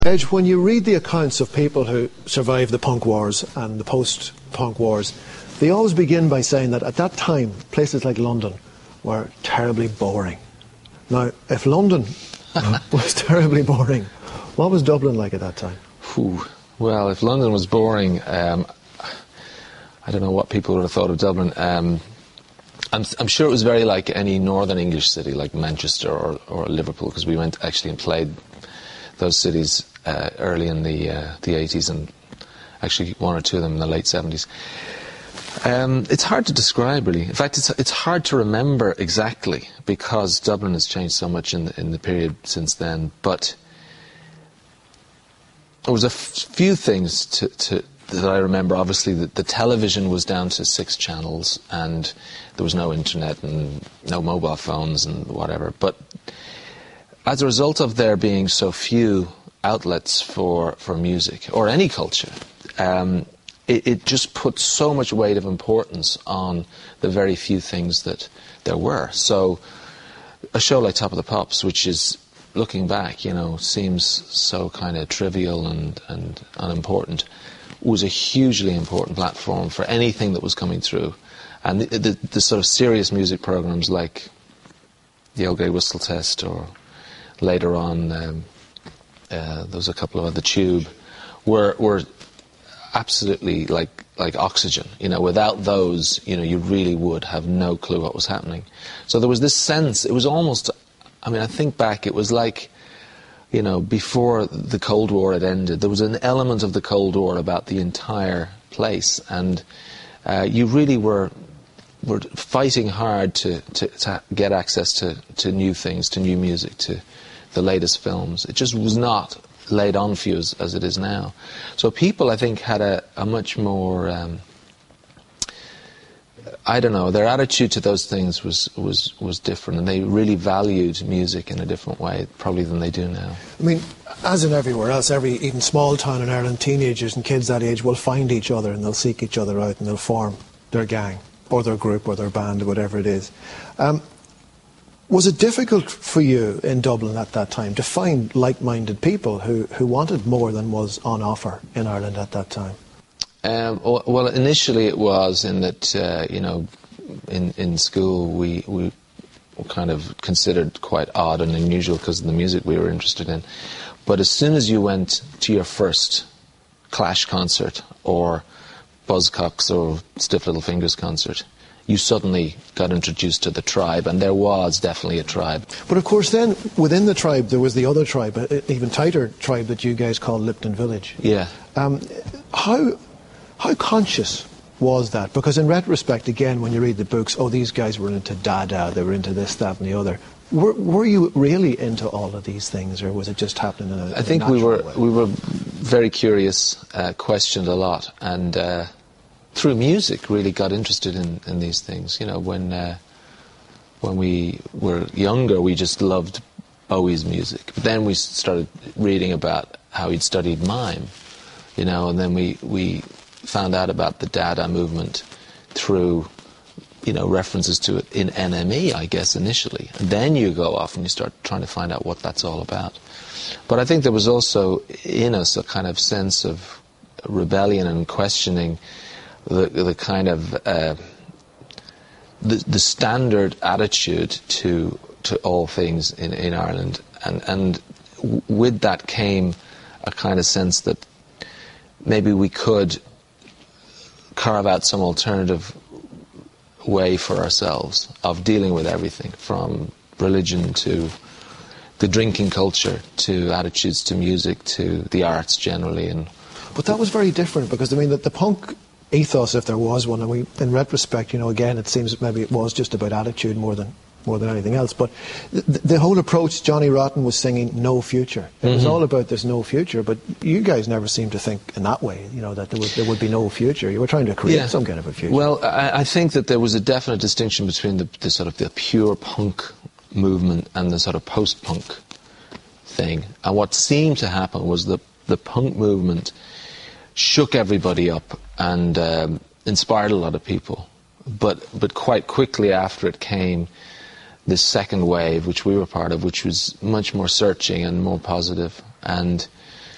Edge, when you read the accounts of people who survived the punk wars and the post-punk wars, they always begin by saying that at that time, places like London were terribly boring. Now, if London was terribly boring, what was Dublin like at that time? Well, if London was boring, I don't know what people would have thought of Dublin. I'm sure it was very like any northern English city, like Manchester or Liverpool, because we went actually and played those cities early in the 80s, and actually one or two of them in the late 70s. It's hard to describe, really. In fact, it's hard to remember exactly, because Dublin has changed so much in the period since then. But there was a few things that I remember. Obviously, the television was down to 6 channels, and there was no internet and no mobile phones and whatever. But as a result of there being so few outlets for music or any culture, it just put so much weight of importance on the very few things that there were. So a show like Top of the Pops, which is, looking back, you know, seems so kind of trivial and unimportant, was a hugely important platform for anything that was coming through. And the sort of serious music programs like the Old Grey Whistle Test, or later on there was a couple of other, Tube, were absolutely like oxygen. You know, without those, you know, you really would have no clue what was happening. So there was this sense, it was almost, I mean, I think back, it was like, you know, before the Cold War had ended, there was an element of the Cold War about the entire place, and you really were fighting hard to get access to new things, to new music, to the latest films. It just was not laid on for you as it is now. So people, I think, had a much more, I don't know, their attitude to those things was different, and they really valued music in a different way probably than they do now. I mean, as in everywhere else, every even small town in Ireland, teenagers and kids that age will find each other, and they'll seek each other out, and they'll form their gang or their group or their band or whatever it is. Was it difficult for you in Dublin at that time to find like-minded people who wanted more than was on offer in Ireland at that time? Well, initially it was, in that, you know, in school we were kind of considered quite odd and unusual because of the music we were interested in. But as soon as you went to your first Clash concert or Buzzcocks or Stiff Little Fingers concert, you suddenly got introduced to the Tribe, and there was definitely a Tribe. But of course then, within the Tribe, there was the other Tribe, an even tighter Tribe that you guys called Lipton Village. Yeah. How conscious was that? Because in retrospect, again, when you read the books, oh, these guys were into Dada, they were into this, that and the other. Were you really into all of these things, or was it just happening in a I think we were very curious, questioned a lot, and through music really got interested in these things. You know, when we were younger, we just loved Bowie's music. But then we started reading about how he'd studied mime, you know, and then we found out about the Dada movement through, you know, references to it in NME, I guess, initially. And then you go off and you start trying to find out what that's all about. But I think there was also in us a kind of sense of rebellion and questioning the kind of the standard attitude to all things in Ireland, and with that came a kind of sense that maybe we could carve out some alternative way for ourselves of dealing with everything, from religion to the drinking culture to attitudes to music to the arts generally. But that was very different, because I mean that the punk ethos, if there was one, and in retrospect, you know, again, it seems that maybe it was just about attitude more than anything else. But the whole approach, Johnny Rotten was singing no future. It was all about there's no future, but you guys never seemed to think in that way, you know, that there would be no future. You were trying to create some kind of a future. Well, I think that there was a definite distinction between the sort of the pure punk movement and the sort of post-punk thing. And what seemed to happen was the punk movement shook everybody up and inspired a lot of people. But quite quickly after it came this second wave, which we were part of, which was much more searching and more positive. And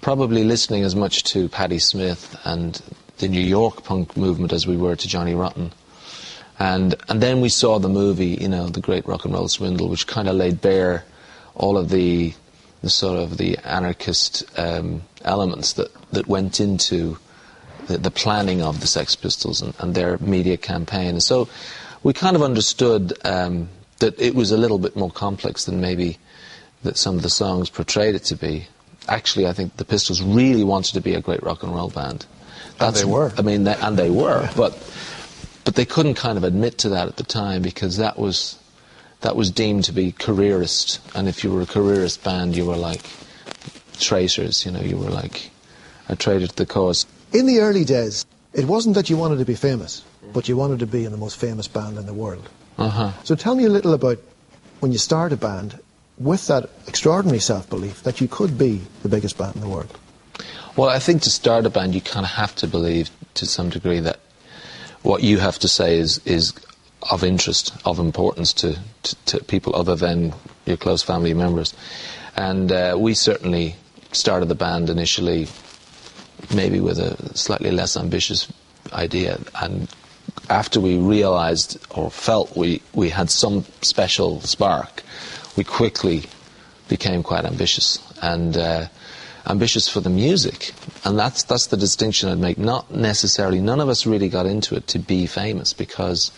probably listening as much to Patti Smith and the New York punk movement as we were to Johnny Rotten. And then we saw the movie, The Great Rock and Roll Swindle, which kind of laid bare all of the sort of the anarchist elements that went into the planning of the Sex Pistols and their media campaign. And so we kind of understood that it was a little bit more complex than maybe that some of the songs portrayed it to be. Actually, I think the Pistols really wanted to be a great rock and roll band. And they were. I mean, they were, but they couldn't kind of admit to that at the time because that was deemed to be careerist. And if you were a careerist band, you were like traitors. You were like a traitor to the cause. In the early days, it wasn't that you wanted to be famous, but you wanted to be in the most famous band in the world. So tell me a little about when you start a band with that extraordinary self-belief that you could be the biggest band in the world. Well, I think to start a band, you kind of have to believe to some degree that what you have to say is of interest, of importance to people other than your close family members. And we certainly started the band initially maybe with a slightly less ambitious idea. And after we realised or felt we had some special spark, we quickly became quite ambitious. And ambitious for the music, and that's the distinction I'd make. Not necessarily, none of us really got into it to be famous because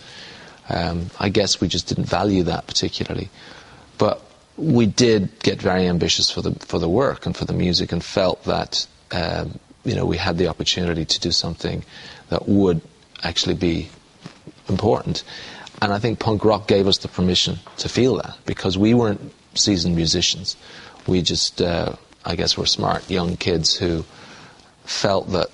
I guess we just didn't value that particularly. But we did get very ambitious for the work and for the music, and felt that we had the opportunity to do something that would actually be important. And I think punk rock gave us the permission to feel that, because we weren't seasoned musicians. We just I guess we're smart young kids who felt that,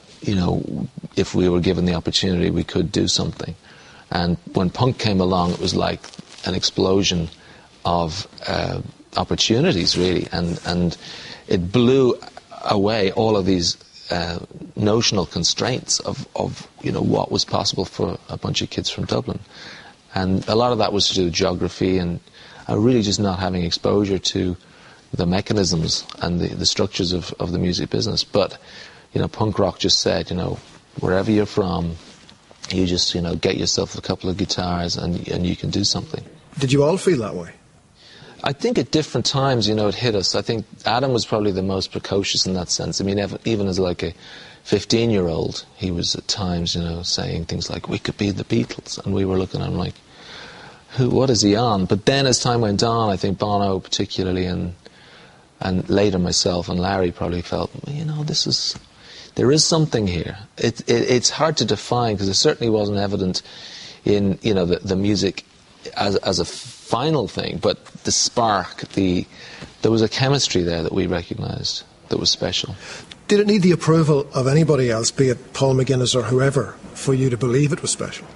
if we were given the opportunity, we could do something. And when punk came along, it was like an explosion of opportunities, really, and it blew away all of these notional constraints of what was possible for a bunch of kids from Dublin. And a lot of that was to do with geography and really just not having exposure to the mechanisms and the structures of the music business. But punk rock just said, wherever you're from, you just get yourself a couple of guitars and you can do something. Did you all feel that way? I think at different times, it hit us. I think Adam was probably the most precocious in that sense. I mean, even as like a 15-year-old, he was at times, saying things like, we could be the Beatles. And we were looking at him like, what is he on? But then as time went on, I think Bono particularly, and later myself and Larry probably felt, there is something here. It's hard to define, because it certainly wasn't evident in, the music as a final thing, but the spark, there was a chemistry there that we recognised that was special. Did it need the approval of anybody else, be it Paul McGuinness or whoever, for you to believe it was special?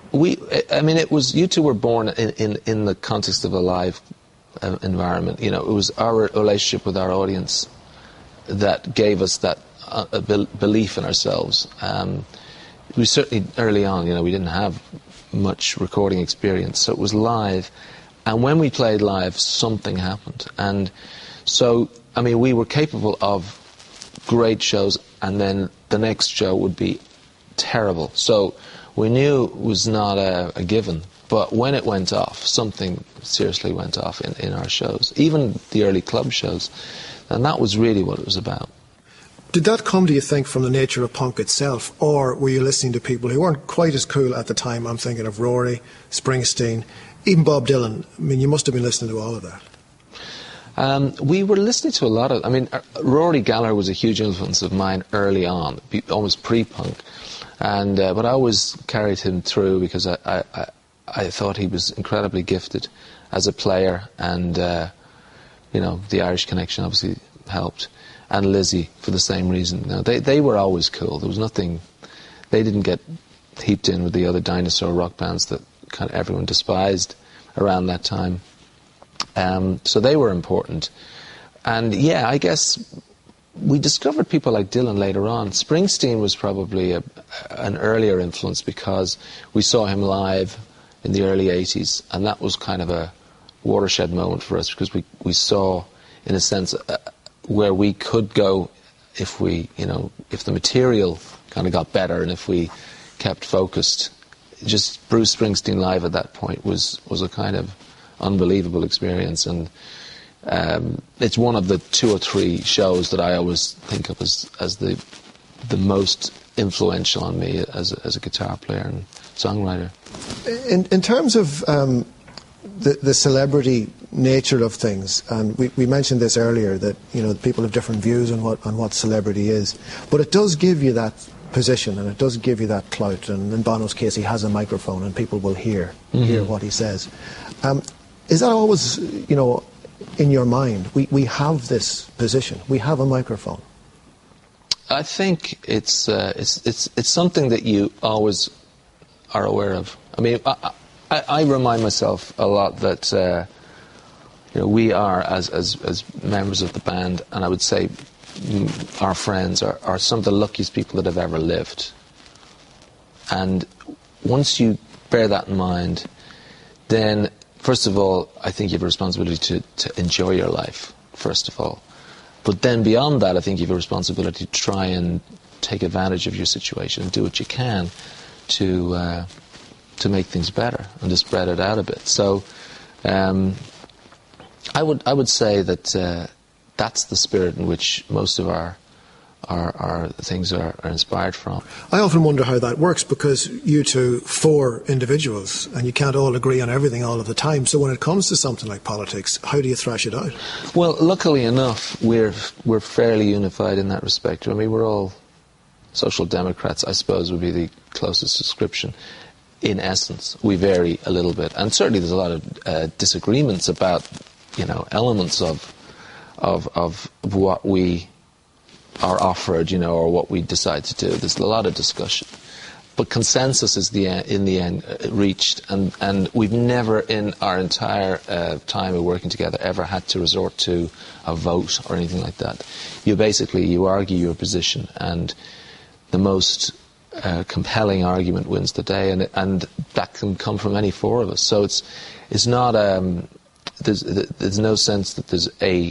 It was, you two were born in the context of a live environment. It was our relationship with our audience that gave us that belief in ourselves. We certainly, early on, we didn't have much recording experience, so it was live. And when we played live, something happened. And so, we were capable of great shows, and then the next show would be terrible. So we knew it was not a given. But when it went off, something seriously went off in our shows, even the early club shows. And that was really what it was about. Did that come, do you think, from the nature of punk itself, or were you listening to people who weren't quite as cool at the time? I'm thinking of Rory, Springsteen, even Bob Dylan. You must have been listening to all of that. We were listening to a lot of... Rory Gallagher was a huge influence of mine early on, almost pre-punk. And but I always carried him through because I thought he was incredibly gifted as a player, and the Irish connection obviously helped, and Lizzie for the same reason. They were always cool. There was nothing. They didn't get heaped in with the other dinosaur rock bands that kind of everyone despised around that time. So they were important, and I guess we discovered people like Dylan later on. Springsteen was probably an earlier influence because we saw him live in the early 80s, and that was kind of a watershed moment for us, because we saw, in a sense, where we could go if we, if the material kind of got better and if we kept focused. Just Bruce Springsteen live at that point was a kind of unbelievable experience, and it's one of the 2 or 3 shows that I always think of as the most influential on me as a guitar player and songwriter. In terms of the celebrity nature of things, and we mentioned this earlier, that people have different views on what celebrity is, but it does give you that position and it does give you that clout, and in Bono's case he has a microphone and people will hear what he says. Is that always in your mind? We have this position, we have a microphone. I think it's something that you always are aware of. I mean, I remind myself a lot that we are as members of the band, and I would say our friends are some of the luckiest people that have ever lived. And once you bear that in mind, then first of all, I think you have a responsibility to enjoy your life, first of all. But then beyond that, I think you have a responsibility to try and take advantage of your situation and do what you can to make things better and to spread it out a bit. So I would say that that's the spirit in which most of our things are inspired from. I often wonder how that works, because you 4 individuals and you can't all agree on everything all of the time. So when it comes to something like politics, how do you thrash it out? Well, luckily enough, we're fairly unified in that respect. I mean, we're all social democrats, I suppose, would be the closest description. In essence, we vary a little bit, and certainly there's a lot of disagreements about elements of what we are offered, or what we decide to do. There's a lot of discussion. But consensus is in the end reached, and we've never in our entire time of working together ever had to resort to a vote or anything like that. You argue your position, and the most compelling argument wins the day, and that can come from any 4 of us. So it's not there's no sense that there's a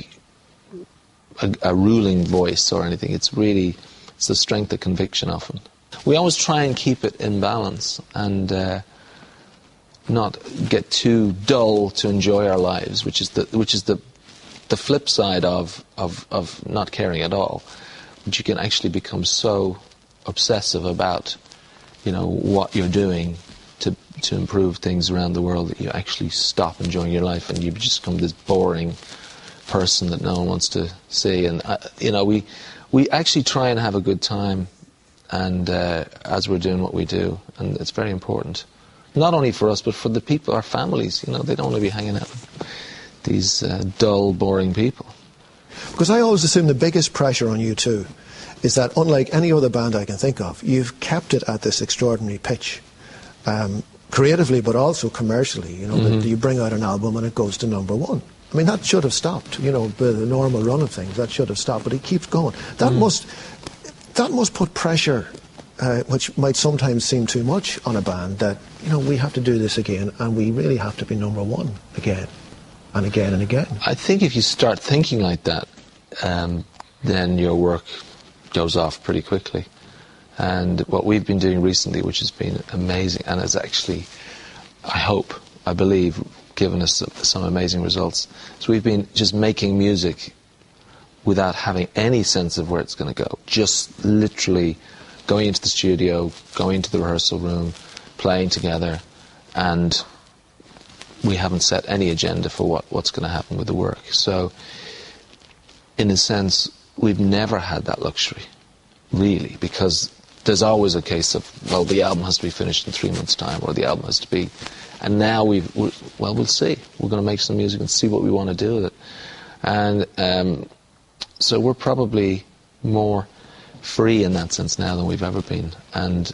ruling voice or anything. It's the strength of conviction often. We always try and keep it in balance and not get too dull to enjoy our lives, which is the flip side of not caring at all. But you can actually become so obsessive about what you're doing to improve things around the world that you actually stop enjoying your life and you just become this boring person that no one wants to see. And we actually try and have a good time, and as we're doing what we do, and it's very important, not only for us but for the people, our families. They don't want to be hanging out with these dull, boring people. Because I always assume the biggest pressure on you 2 is that, unlike any other band I can think of, you've kept it at this extraordinary pitch, creatively but also commercially. That you bring out an album and it goes to #1. I mean, that should have stopped. The normal run of things, that should have stopped, but it keeps going. That must put pressure, which might sometimes seem too much on a band, that we have to do this again, and we really have to be #1 again and again and again. I think if you start thinking like that, then your work goes off pretty quickly. And what we've been doing recently, which has been amazing and has actually, I believe, given us some amazing results, so we've been just making music without having any sense of where it's going to go. Just literally going into the studio, going into the rehearsal room, playing together, and we haven't set any agenda for what's going to happen with the work. So, in a sense, we've never had that luxury, really, because there's always a case of, well, the album has to be finished in 3 months' time, or the album has to be... And now we'll see. We're going to make some music and see what we want to do with it. And so we're probably more free in that sense now than we've ever been. And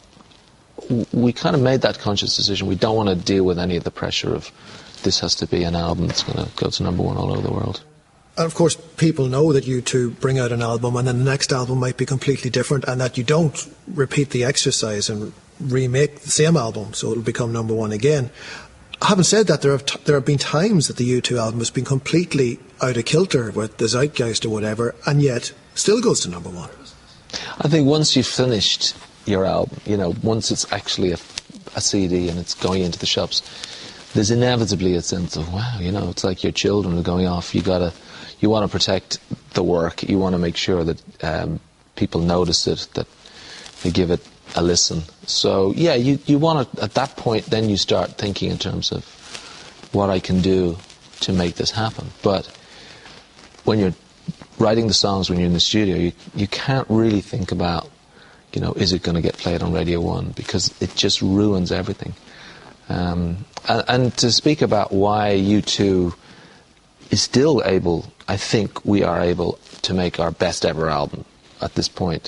we kind of made that conscious decision. We don't want to deal with any of the pressure of this has to be an album that's going to go to #1 all over the world. And of course, people know that you 2 bring out an album and then the next album might be completely different, and that you don't repeat the exercise and remake the same album so it'll become #1 again. Having said that, there have been times that the U2 album has been completely out of kilter with the zeitgeist or whatever, and yet still goes to number one. I think once you've finished your album, once it's actually a CD and it's going into the shops, there's inevitably a sense of, wow, it's like your children are going off. You want to protect the work. You want to make sure that people notice it, that they give it a listen. So, yeah, you want to, at that point, then you start thinking in terms of what I can do to make this happen. But when you're writing the songs, when you're in the studio, you can't really think about, is it going to get played on Radio 1? Because it just ruins everything. And to speak about why U2 is still able, I think we are able to make our best ever album at this point.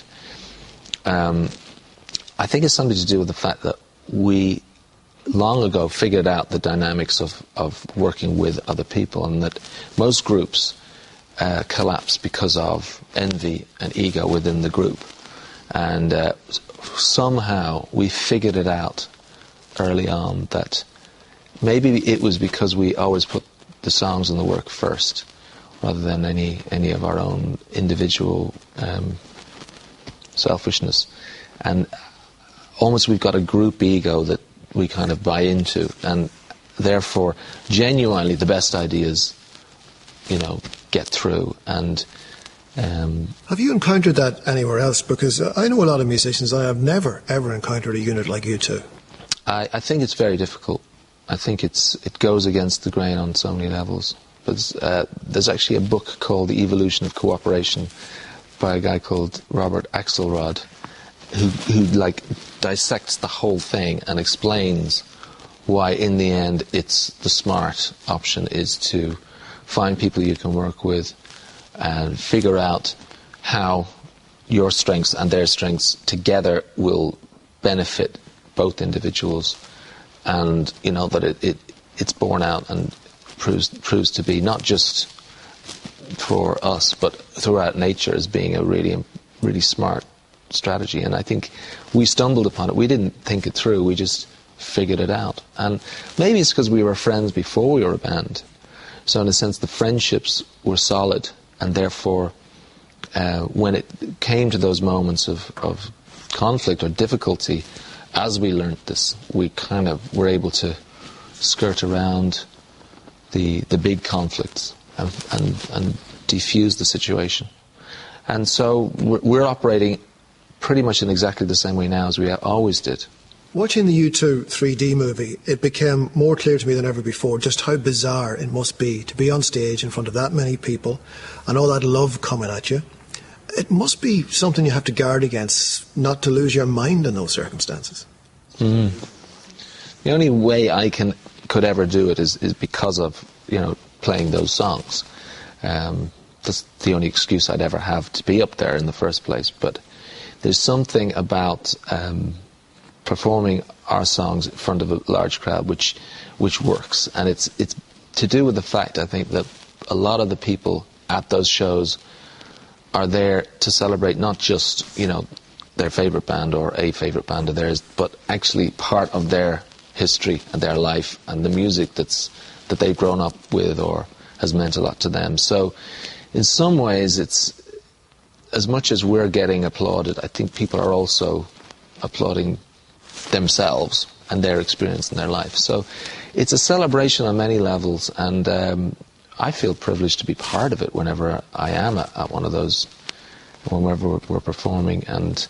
I think it's something to do with the fact that we long ago figured out the dynamics of working with other people, and that most groups collapse because of envy and ego within the group. And somehow we figured it out early on that maybe it was because we always put the songs and the work first rather than any of our own individual selfishness. And almost we've got a group ego that we kind of buy into, and therefore genuinely the best ideas get through. And have you encountered that anywhere else? Because I know a lot of musicians. I have never ever encountered a unit like U2. I think it's very difficult. I think it goes against the grain on so many levels. But there's actually a book called The Evolution of Cooperation by a guy called Robert Axelrod, who dissects the whole thing and explains why in the end it's the smart option is to find people you can work with and figure out how your strengths and their strengths together will benefit both individuals, and that it's borne out and proves to be not just for us but throughout nature as being a really smart strategy. And I think we stumbled upon it. We didn't think it through. We just figured it out. And maybe it's because we were friends before we were a band. So in a sense, the friendships were solid, and therefore, when it came to those moments of conflict or difficulty, as we learnt this, we kind of were able to skirt around the big conflicts and defuse the situation. And so we're operating pretty much in exactly the same way now as we always did. Watching the U2 3D movie, it became more clear to me than ever before just how bizarre it must be to be on stage in front of that many people and all that love coming at you. It must be something you have to guard against, not to lose your mind in those circumstances. Mm. The only way I could ever do it is because of playing those songs. That's the only excuse I'd ever have to be up there in the first place. But there's something about performing our songs in front of a large crowd which works, and it's to do with the fact, I think, that a lot of the people at those shows are there to celebrate not just their favourite band or a favourite band of theirs, but actually part of their history and their life and the music that they've grown up with or has meant a lot to them. So in some ways, it's as much as we're getting applauded, I think people are also applauding themselves and their experience in their life. So it's a celebration on many levels, and I feel privileged to be part of it whenever I am at one of those, whenever we're performing. And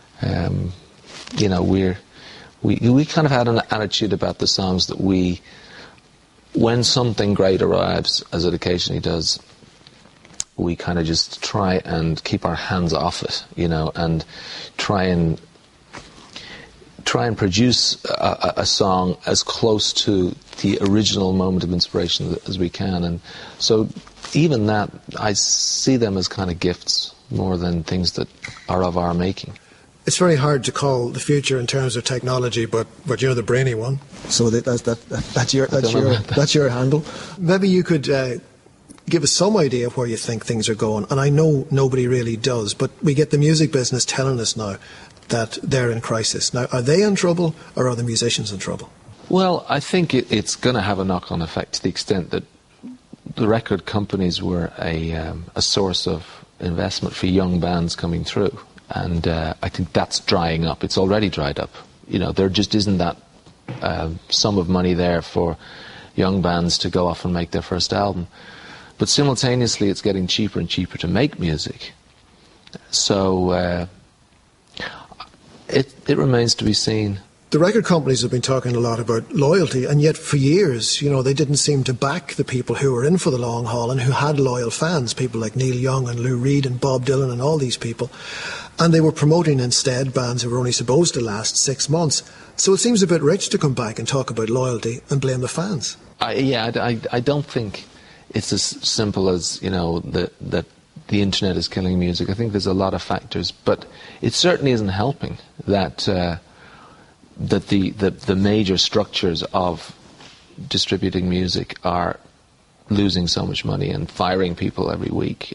we kind of had an attitude about the songs that when something great arrives, as it occasionally does, we kind of just try and keep our hands off it, and try and produce a song as close to the original moment of inspiration as we can. And so even that, I see them as kind of gifts more than things that are of our making. It's very hard to call the future in terms of technology, but you're the brainy one. So that's your handle. Maybe you could give us some idea of where you think things are going. And I know nobody really does, but we get the music business telling us now that they're in crisis. Now, are they in trouble, or are the musicians in trouble? Well, I think it's going to have a knock-on effect to the extent that the record companies were a source of investment for young bands coming through. And I think that's drying up. It's already dried up. You know, there just isn't that sum of money there for young bands to go off and make their first album. But simultaneously, it's getting cheaper and cheaper to make music. So it remains to be seen. The record companies have been talking a lot about loyalty, and yet for years, you know, they didn't seem to back the people who were in for the long haul and who had loyal fans, people like Neil Young and Lou Reed and Bob Dylan and all these people. And they were promoting instead bands who were only supposed to last 6 months. So it seems a bit rich to come back and talk about loyalty and blame the fans. I don't think it's as simple as, you know, that the internet is killing music. I think there's a lot of factors, but it certainly isn't helping that that the major structures of distributing music are losing so much money and firing people every week.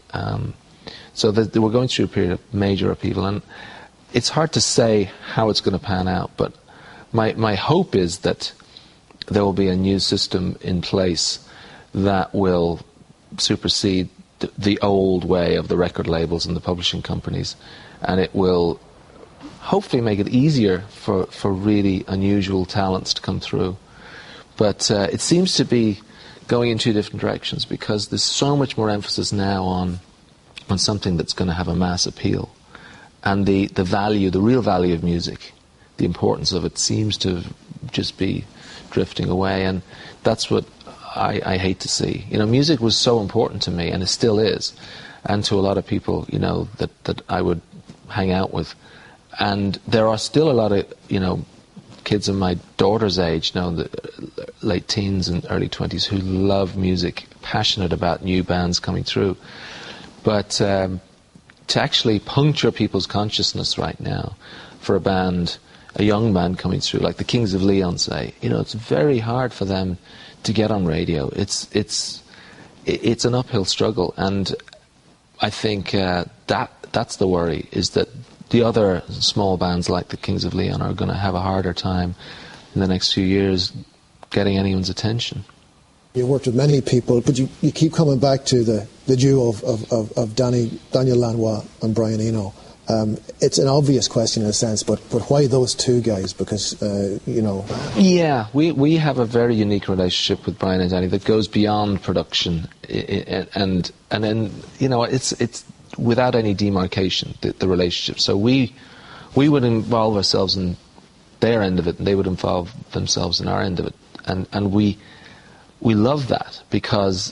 So that we're going through a period of major upheaval, and it's hard to say how it's going to pan out, but my hope is that there will be a new system in place that will supersede the old way of the record labels and the publishing companies, and it will hopefully make it easier for really unusual talents to come through. But it seems to be going in two different directions, because there's so much more emphasis now on something that's going to have a mass appeal. And the value, the real value of music, the importance of it seems to just be drifting away. And that's what I hate to see. You know, music was so important to me, and it still is, and to a lot of people, you know, that I would hang out with. And there are still a lot of, you know, kids of my daughter's age, you know, the late teens and early 20s, who love music, passionate about new bands coming through. But to actually puncture people's consciousness right now for a band, a young band coming through, like the Kings of Leon, say, you know, it's very hard for them to get on radio. It's an uphill struggle, and I think that's the worry, is that the other small bands like the Kings of Leon are going to have a harder time in the next few years getting anyone's attention. You worked with many people, but you keep coming back to the duo of Daniel Lanois and Brian Eno. It's an obvious question in a sense, but why those two guys? Because, you know... Yeah, we have a very unique relationship with Brian and Danny that goes beyond production. And then, you know, it's without any demarcation, the relationship. So we would involve ourselves in their end of it, and they would involve themselves in our end of it. And we love that, because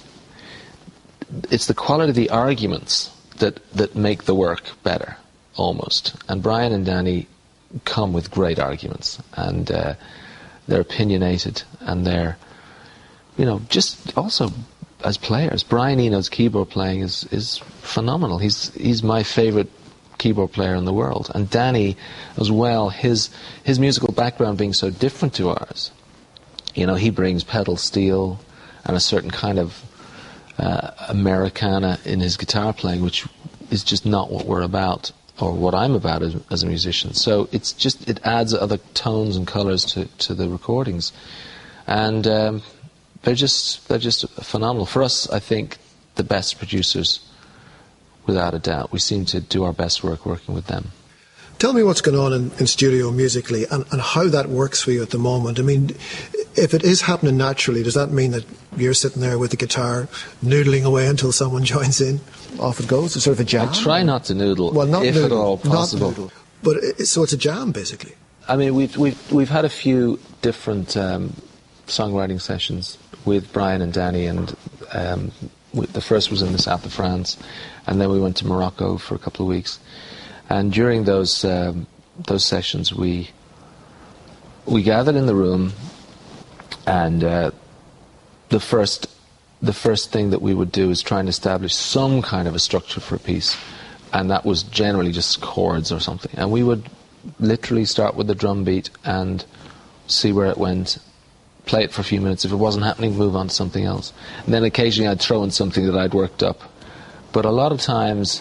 it's the quality of the arguments that make the work better, almost. And Brian and Danny come with great arguments, and they're opinionated, and they're, you know, just also as players. Brian Eno's keyboard playing is phenomenal. He's my favourite keyboard player in the world. And Danny, as well, his musical background being so different to ours. You know, he brings pedal steel and a certain kind of Americana in his guitar playing, which is just not what we're about, or what I'm about as a musician. So it adds other tones and colours to the recordings, and they're just phenomenal. For us, I think, the best producers, without a doubt. We seem to do our best work working with them. Tell me what's going on in studio musically, and how that works for you at the moment. I mean, if it is happening naturally, does that mean that you're sitting there with the guitar noodling away until someone joins in? Off it goes? It's sort of a jam? I try not to noodle, well, not if noodle, at all possible. Not noodle. But so it's a jam, basically. I mean, we've had a few different songwriting sessions with Brian and Danny, and the first was in the south of France, and then we went to Morocco for a couple of weeks. And during those sessions, we gathered in the room, and the first thing that we would do is try and establish some kind of a structure for a piece, and that was generally just chords or something. And we would literally start with the drum beat and see where it went, play it for a few minutes. If it wasn't happening, move on to something else. And then occasionally I'd throw in something that I'd worked up. But a lot of times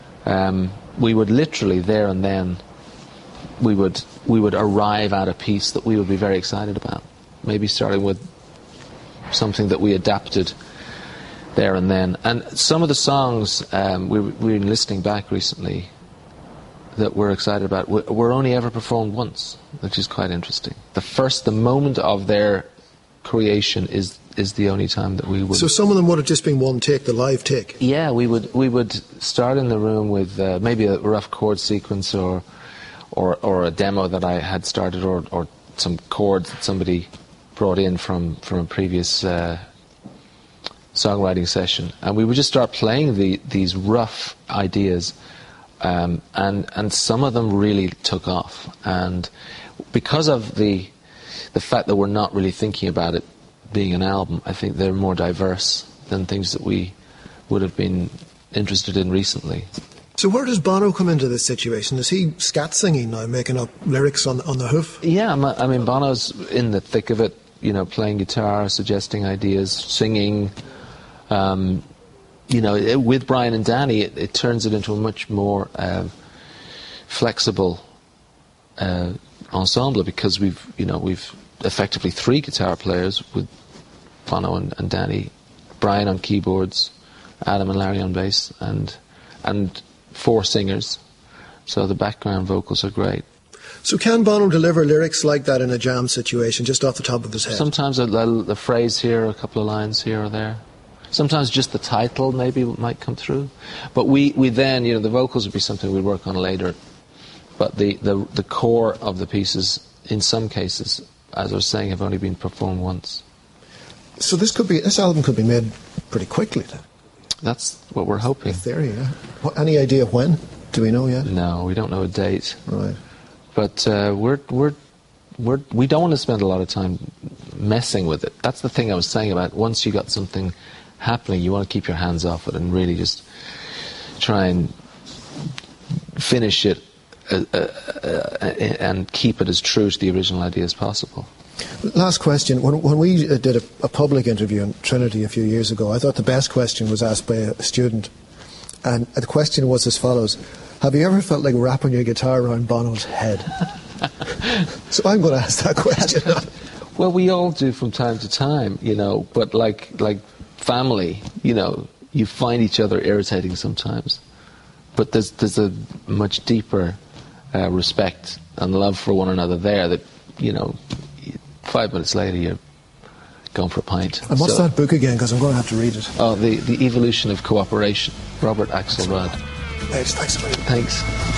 we would literally there and then we would arrive at a piece that we would be very excited about. Maybe starting with something that we adapted there and then. And some of the songs we were listening back recently that we're excited about were only ever performed once, which is quite interesting. The moment of their creation is the only time that we would... So some of them would have just been one take, the live take? Yeah, we would start in the room with maybe a rough chord sequence or a demo that I had started or some chords that somebody brought in from a previous songwriting session, and we would just start playing these rough ideas, and some of them really took off, and because of the fact that we're not really thinking about it being an album, I think they're more diverse than things that we would have been interested in recently. So where does Bono come into this situation? Is he scat singing now, making up lyrics on the hoof? Yeah, I mean, Bono's in the thick of it, you know, playing guitar, suggesting ideas, singing. You know, with Brian and Danny, it turns it into a much more flexible ensemble, because we've effectively 3 guitar players with Bono and Danny, Brian on keyboards, Adam and Larry on bass, and 4 singers. So the background vocals are great. So can Bono deliver lyrics like that in a jam situation, just off the top of his head? Sometimes a phrase here, a couple of lines here or there. Sometimes just the title maybe might come through. But we then, you know, the vocals would be something we'd work on later. But the core of the pieces, in some cases, as I was saying, have only been performed once. So this album could be made pretty quickly then? That's what we're hoping. In theory, yeah. Any idea when? Do we know yet? No, we don't know a date. Right. But we don't want to spend a lot of time messing with it. That's the thing I was saying about once you got something happening, you want to keep your hands off it and really just try and finish it and keep it as true to the original idea as possible. Last question. When we did a public interview in Trinity a few years ago, I thought the best question was asked by a student. And the question was as follows: have you ever felt like wrapping your guitar around Bono's head? So I'm going to ask that question. Well, we all do from time to time, you know, but like family, you know, you find each other irritating sometimes. But there's a much deeper respect and love for one another there that, you know, 5 minutes later you're going for a pint. And what's that book again? Because I'm going to have to read it. Oh, The Evolution of Cooperation, Robert Axelrod. Thanks a lot. Thanks.